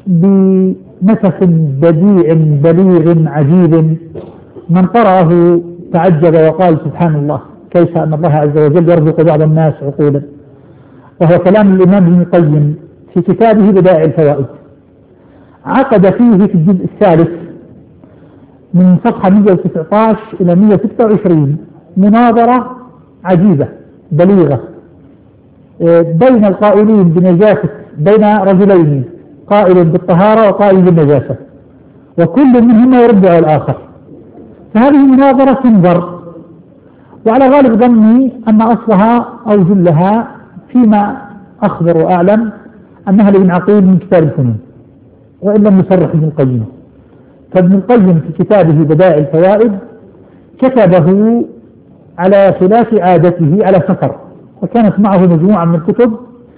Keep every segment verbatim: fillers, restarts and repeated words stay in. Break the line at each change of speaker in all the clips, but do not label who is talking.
بنفس بديع بليغ عجيب، من قرأه تعجب وقال سبحان الله كيف أن الله عز وجل يرزق بعض الناس عقولا. وهو كلام الإمام ابن القيم في كتابه بدائع الفوائد، عقد فيه في الجزء الثالث من صفحة مئة وتسعة عشر إلى مئة وستة وعشرين مناظرة عجيبة بليغة بين القائلين بنجاسة، بين رجلين قائل بالطهارة وقائل بالنجاسة، وكل منهما يرد على الآخر. فهذه مناظرة تنظر، وعلى غالب ظني أن أصلها أو جلها فيما أخبر وأعلم أنها لابن عقيل من كتاب الفنون، وإن لم يصرح ابن القيم. فابن القيم في كتابه بدائع الفوائد كتبه على خلاف عادته على سفر، وكانت معه مجموعة من الكتب،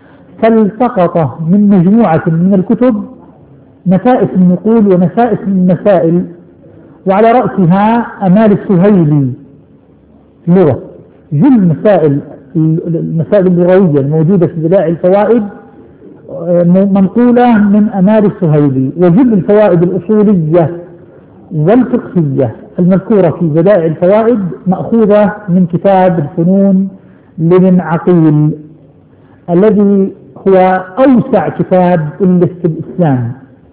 فالتقط من مجموعة من الكتب نفائس النقول ونفائس المسائل، وعلى رأسها أمال السهيلي في اللغة. جل المسائل المسائل اللغوية الموجودة في بدائع الفوائد منقولة من أمال السهيلي، وجل الفوائد الأصولية والفقهية المذكورة في بدائع الفوائد مأخوذة من كتاب الفنون لابن عقيل الذي هو أوسع كتاب ألف في الإسلام،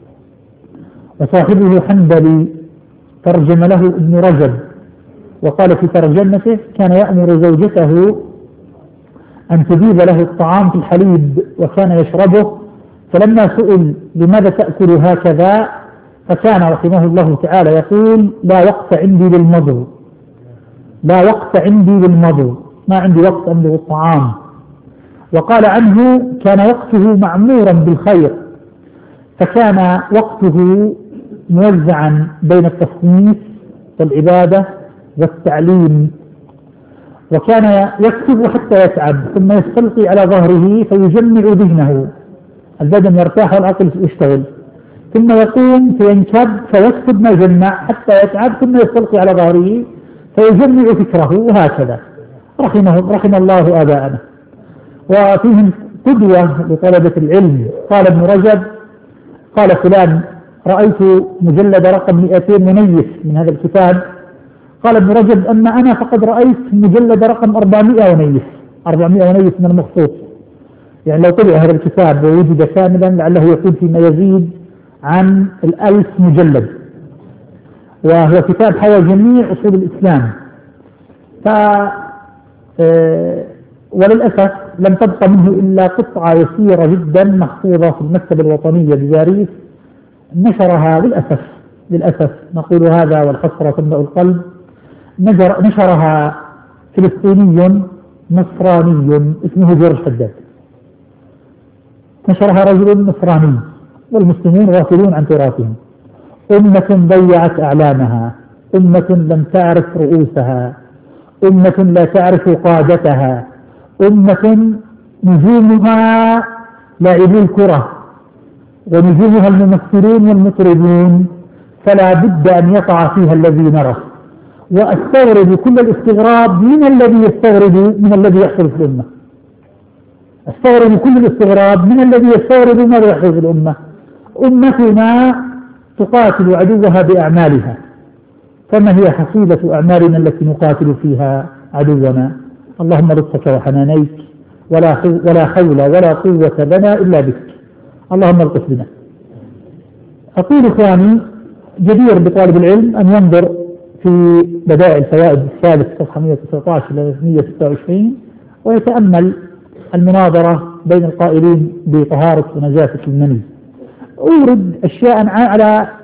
وصاحبه حنبلي ترجم له ابن رجب، وقال في ترجمته كان يأمر زوجته أن تجيب له الطعام في الحليب وكان يشربه، فلما سئل لماذا تأكل هكذا فكان رحمه الله تعالى يقول لا وقت عندي للمضغ، لا وقت عندي للمضغ، ما عندي وقت أمضغ الطعام. وقال عنه كان وقته معمورا بالخير، فكان وقته موزعا بين التصنيف والعبادة والتعليم، وكان يكتب حتى يتعب ثم يستلقي على ظهره فيجمع ذهنه، البدن يرتاح والعقل يشتغل، ثم يقوم فينكب فيكتب ما جمع حتى يتعب ثم يستلقي على ظهره فيجمع فكره، وهكذا رحمه رحم الله آباءنا. وفيهم قدوة لطلبة العلم. قال ابن رجب قال فلان رأيت مجلد رقم مئتين منيف من هذا الكتاب، قال ابن رجب أما أنا فقد رأيت مجلد رقم أربعمائة ونيف، أربعمائة ونيف من المخطوط، يعني لو طلع هذا الكتاب ووجد كاملا لعله يكون فيما يزيد عن الألف مجلد، وهو كتاب حوى جميع أصول الإسلام. ف وللأسف لم تبقى منه إلا قطعة يسيرة جدا محفوظة في المكتبة الوطنية بباريس، نشرها للأسف للأسف نقول هذا والحسرة تملأ القلب، نشرها فلسطيني نصراني اسمه جورج حداد، نشرها رجل نصراني والمسلمون غافلون عن تراثهم. أمة ضيعت أعلامها، أمة لم تعرف رؤوسها، أمة لا تعرف قادتها، أمة نجومها لاعبي الكرة ونجومها الممثلون والمطربون، فلا بد أن يقع فيها الذي نرى. وأستغرب كل الاستغراب من الذي يستغرب من الذي يحصل في الأمة، استغرب كل الاستغراب من الذي يستغرب ماذا يحصل في الأمة. أمتنا تقاتل عدوها بأعمالها، فما هي حصيلة أعمالنا التي نقاتل فيها عدونا؟ اللهم لطفك وحنانيك ولا ولا حول ولا قوة لنا إلا بك، اللهم الطف بنا. أقول إخواني جدير بطالب العلم أن ينظر في بدائع الفوائد الثالث صفحة مئة وتسعة عشر إلى مئة وستة وعشرين ويتأمل المناظرة بين القائلين بطهارة ونجاسة المني. أورد أشياء على